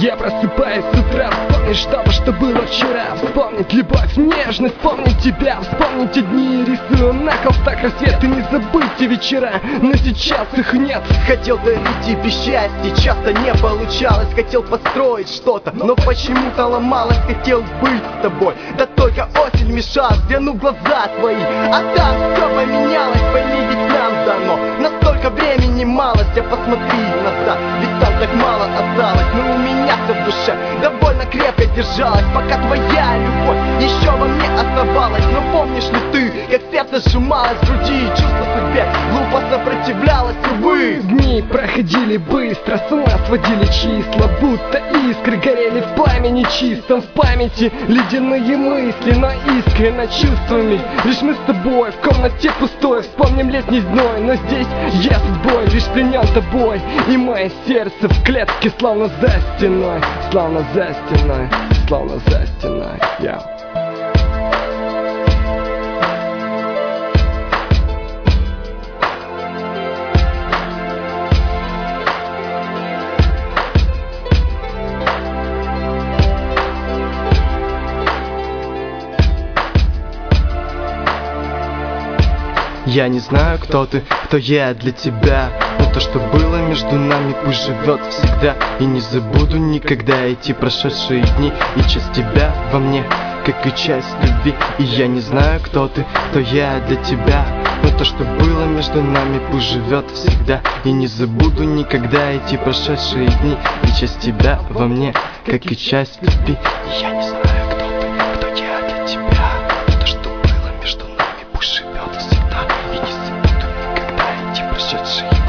Я просыпаюсь с утра, вспомнить что-то, что было вчера. Вспомнить любовь, нежность, вспомнить тебя. Вспомнить дни, рисую на холстах рассвет. И не забыть вечера, но сейчас их нет. Хотел дарить тебе счастье, часто не получалось. Хотел построить что-то, но почему-то ломалось. Хотел быть с тобой, да только осень мешала. Взгляну в глаза твои, а там все поменялось. Пойми, ведь нам дано настолько времени малость. А посмотри назад, ведь там так мало осталось. Но у меня все в душе довольно крепко держалось, пока твоя любовь еще во мне оставалась. Но помнишь ли ты, как сердце сжималось в груди, и чувство судьбе глупо сопротивлялось, увы. Дни проходили быстро, с ума сводили числа, будто искры горели в пламени чистом. В памяти ледяные мысли, но искренно чувствами. Лишь мы с тобой в комнате пустой, вспомним летний зной. Но здесь я судьбой лишь пленен тобой, и мое сердце в клетке словно за стеной. Словно за стеной, словно за стеной, я. Я не знаю, кто ты, кто я для тебя, но то, что было между нами, пусть живет всегда. И не забуду никогда эти прошедшие дни, и часть тебя во мне, как и часть любви. И я не знаю, кто ты, кто я для тебя, но то, что было между нами, пусть живет всегда. И не забуду никогда эти прошедшие дни, и часть тебя во мне, как и часть любви. И я не знаю, кто ты, кто я для тебя, но то, что было между нами, пусть живет всегда. И не забуду никогда эти прошедшие